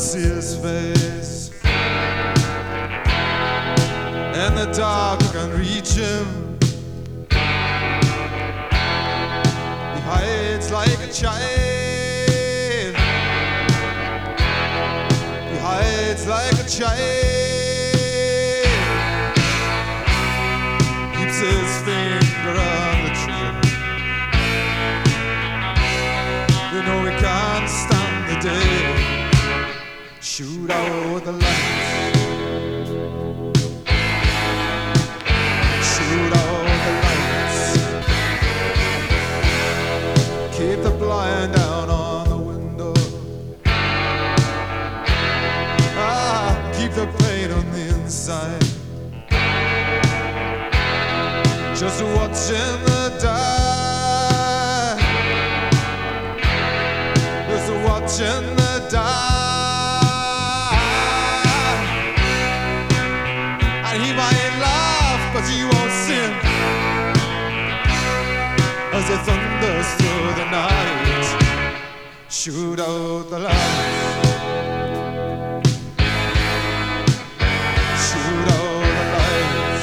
see his face, and the dark can reach him. He hides like a child. He hides like a child. Keeps his finger on the trigger. You know he can't stand the day. Shoot out the lights. Shoot out the lights. Keep the blind down on the window. Keep the pain on the inside. Just watching the dark. Just watching the dark. And he might laugh, but he won't sing. As it thunders through the night. Shoot out the lights. Shoot out the lights.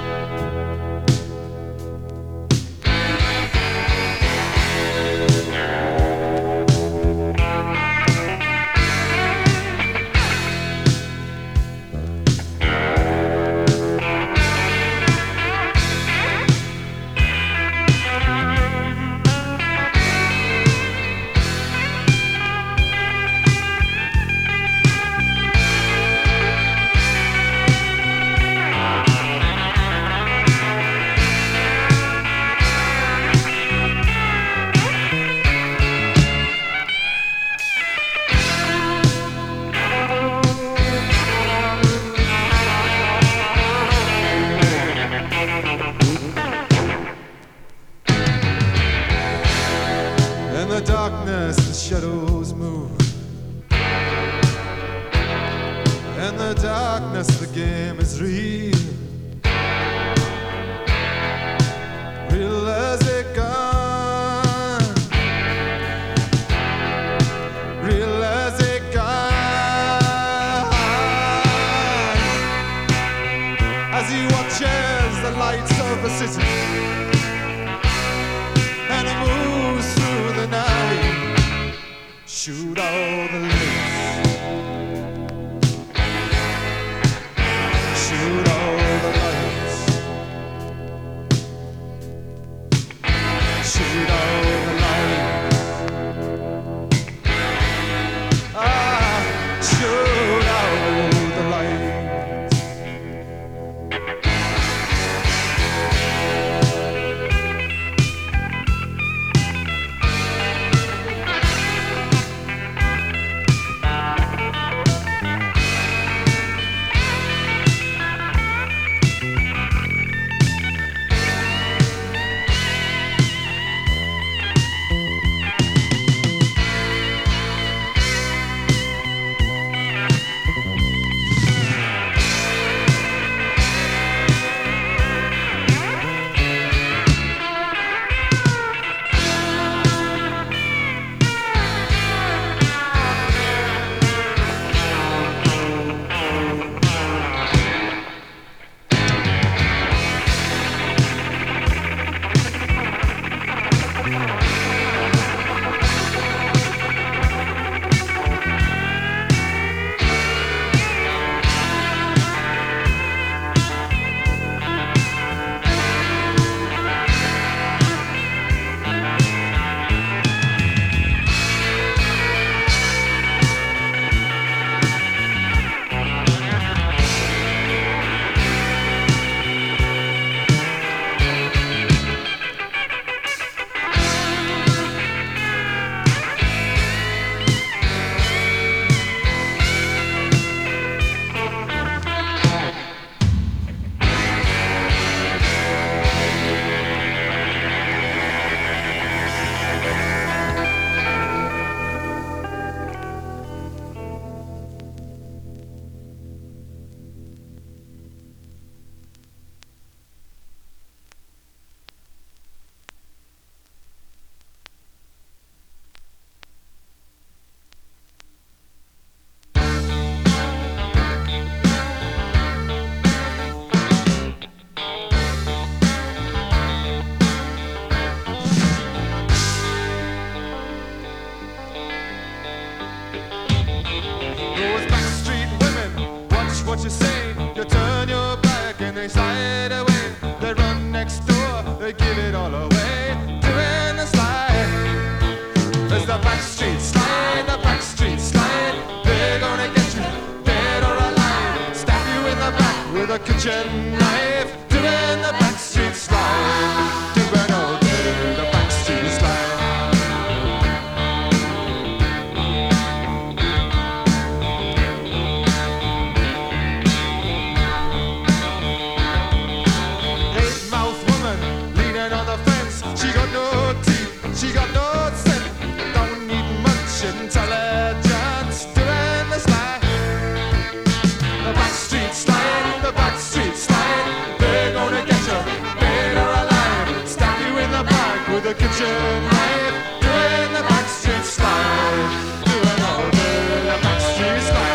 In the darkness, the shadows move. In the darkness, the game is real. Real as it gone. Real as it gone. As he watches the lights of the city, and it moves through the night. Shoot all the lights. Shoot all the lights. Shoot all the lights. Shoot all the lights. kitchen knife, doing the backstreet slide, doing all day the backstreet slide. Eight-mouthed woman leaning on the fence. She got no teeth, she got no sense. Don't need much intelligence, doing the slide. The backstreet slide, the backstreet slide. They're gonna get you, dead or alive. Stab you in the back with a kitchen knife. Doing the backstreet slide, doing all day the backstreet slide.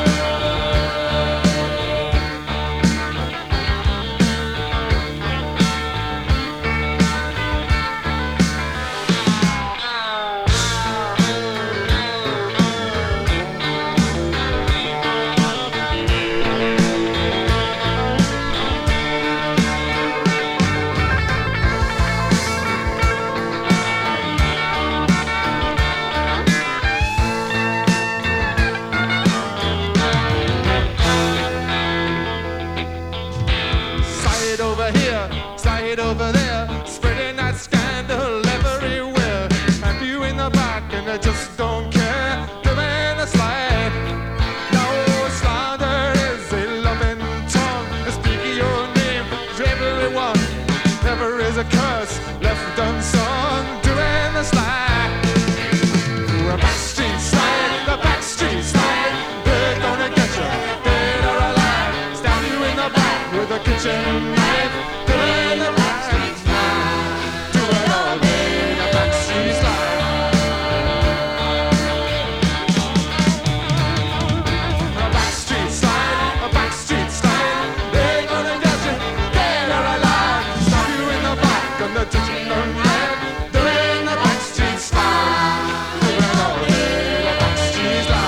Side over here, side over there, spreading that scandal everywhere. Have you in the back and I just don't care, doing a slide. No slander is a loving tongue. Speak your name to everyone. Never is a curse left unsung, doing the slide. The backstreet slide, the backstreet slide. They're gonna get you, dead or alive. Stab you in the back with a kitchen knife. Doing the backstreet slide, doing all day the backstreet slide. A backstreet slide, a backstreet slide. They're gonna get you, dead or alive. Stab you in the back on the kitchen knife. Doing the backstreet slide, doing all day the backstreet slide.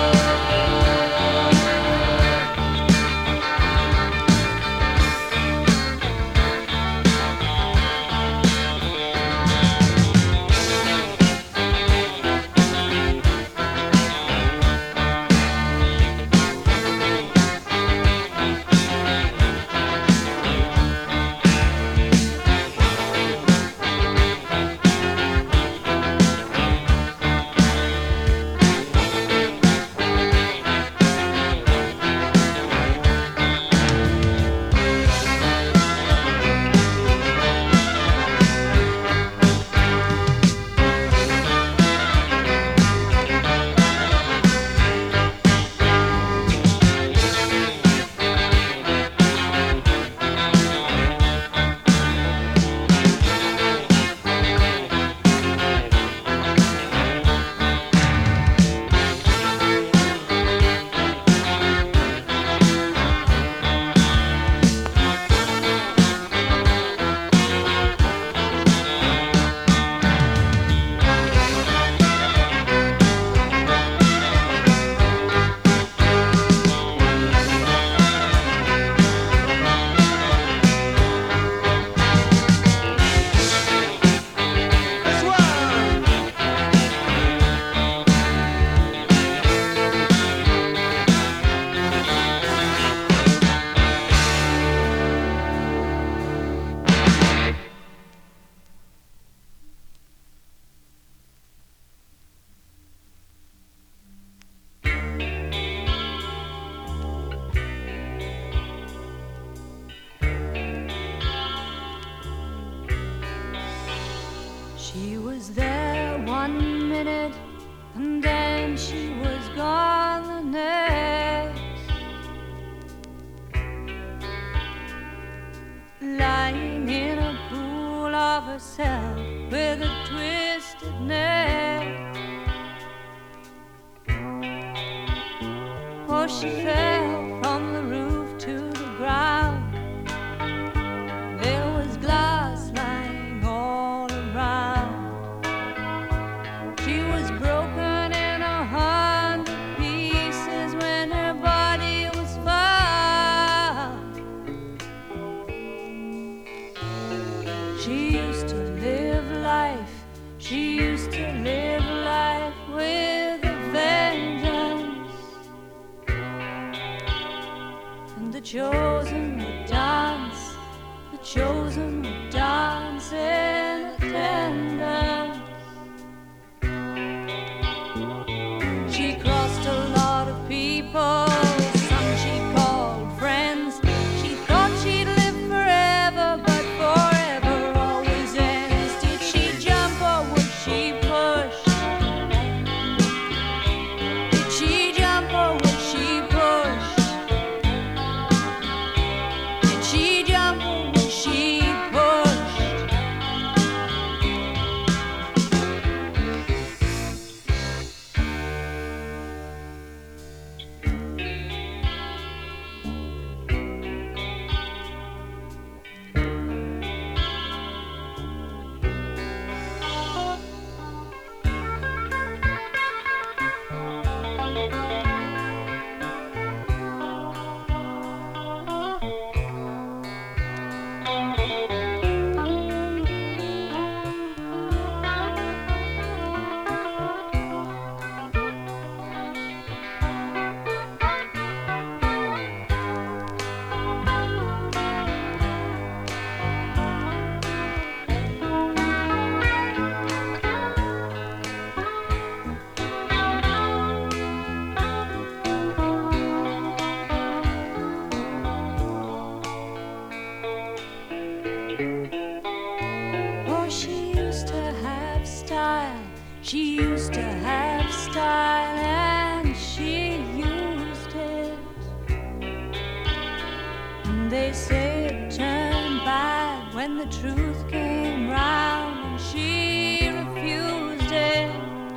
She was there 1 minute and then she was gone the next. Lying in a pool of herself with a twisted neck. Oh, she fell from the roof to the ground. There was glass lying all around. She was broken in 100 pieces when her body was found. She used to live life, she used to live life with a vengeance. And the chosen dozen dancing attendants. She crossed a lot of people, some she called friends. She thought she'd live forever, but forever always ends. Did she jump or was she pushed? Did she jump or was she pushed? Did she jump or was she pushed? Oh, she used to have style. She used to have style, and she used it. And they say it turned bad when the truth came round, and she refused it.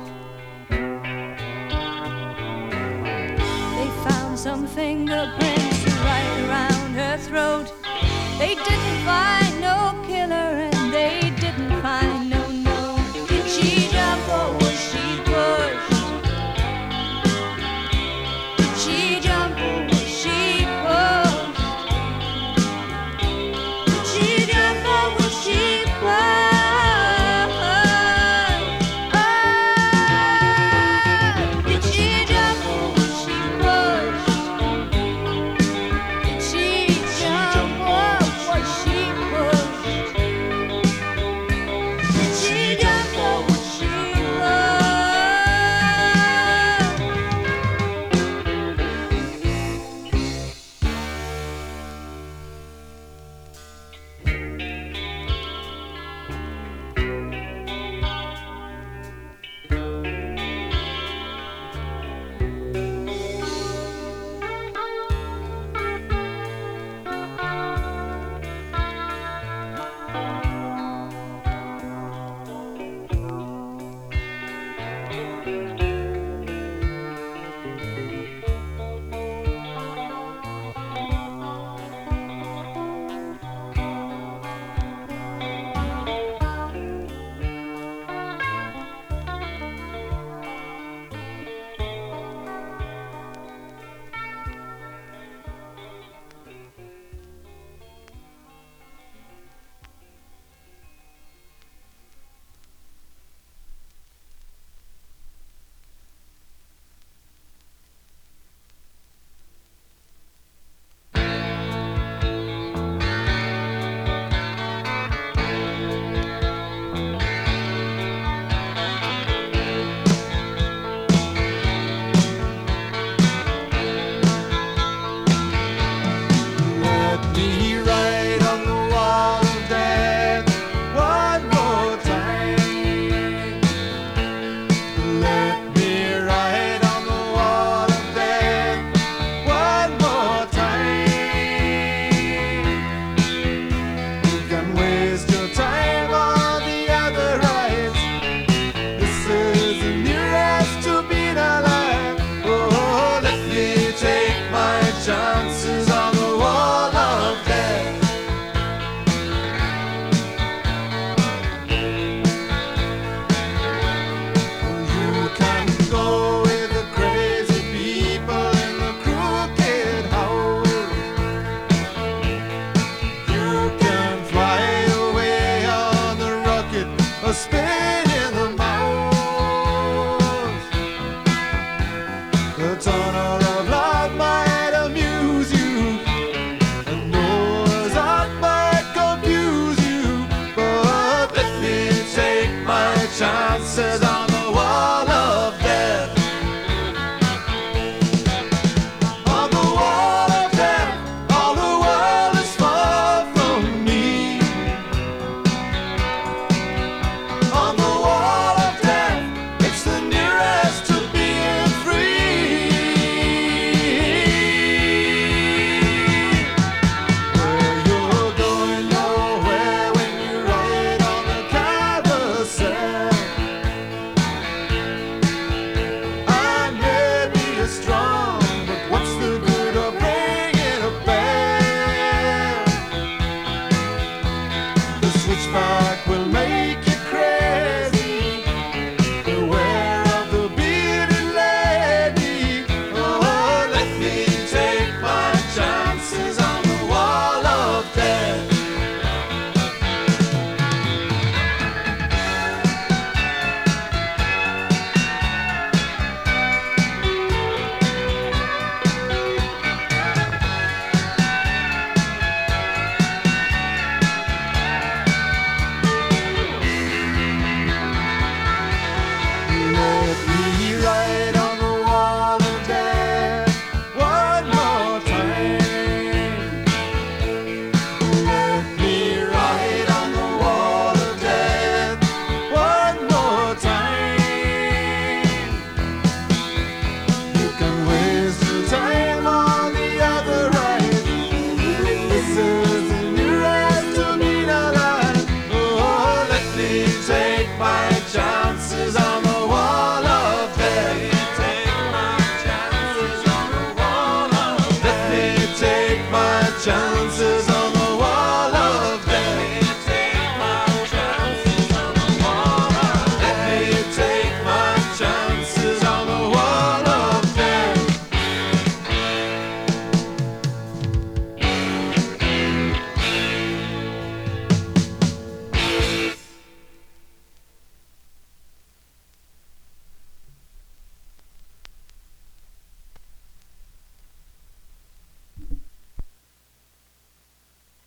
They found some fingerprints right around her throat. They didn't find no killer, and they didn't find no note. Did she jump or was she pushed? Did she jump or was she pushed? Did she jump or was she pushed? Did she jump or was she pushed? Did she jump or was she pushed? Did she jump or was she Noah's Ark might confuse chances